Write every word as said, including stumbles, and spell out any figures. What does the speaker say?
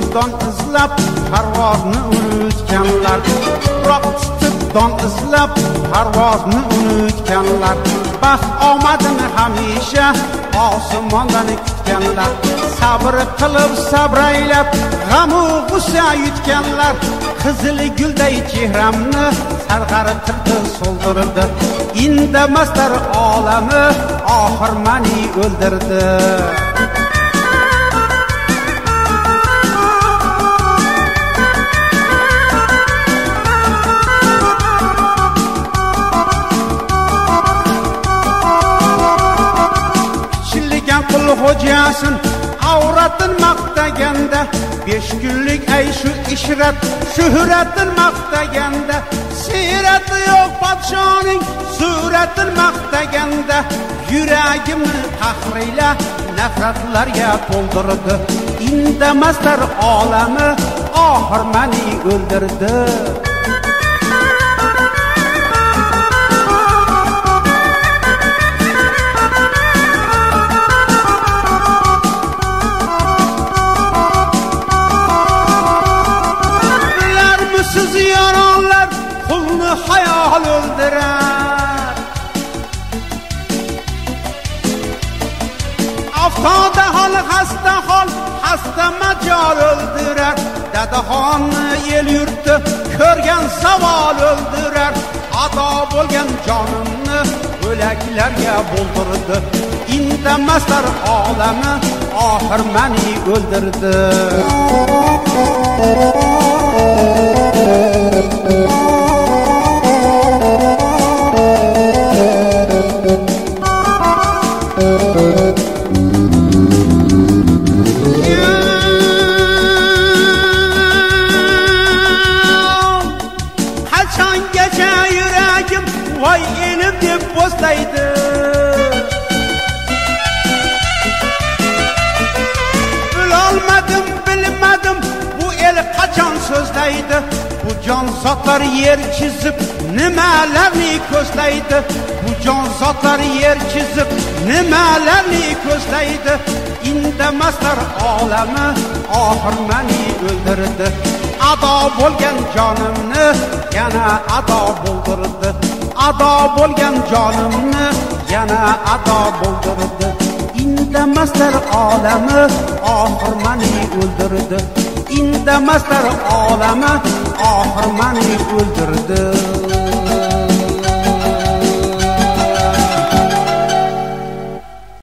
don izlab parvozni unutganlar, tuproq tutib don izlab parvozni unutganlar, baxt omadini hamisha osmondan kutganlar, sabr qilib sabraylab g'am-u g'ussa yutganlar, qizil gulday chehramni sarg'artirdi, so'ldirdi, indamaslar olami oxir mani o'ldirdi. Qul xo'jasin avratin maqtaganda, besh kunlik ay shu ishrat shuhratin maqtaganda, sirati yo'q podshoning suratin maqtaganda, yuragimni qahriyla nafratlarga to'ldirdi, indamaslar olami oxir mani o'ldirdi. Hayal öldürer, aftoda hol hasta hol hasta majol öldürer, dadaxonni el yurti ko'rgan savol öldürer, ado bo'lgan jonimni o'laklarga bo'ldirdi, indamaslar olami oxir mani o'ldirdi. Qachongacha yuragim voy elim deb bo'slaydi, bilolmadim bilmadim bu el qachon so'zlaydi, bu jon zotlar yer chizib nimalarni ko'zlaydi, bu jon zotlar yer chizib nimalarni ko'zlaydi, indamaslar olami oxir mani o'ldirdi, ado bo'lgan jonimni yana ado bo'ldirdi, ado bo'lgan jonimni yana ado bo'ldirdi, indamaslar olami oxir mani o'ldirdi, indamaslar olami oxir mani o'ldirdi.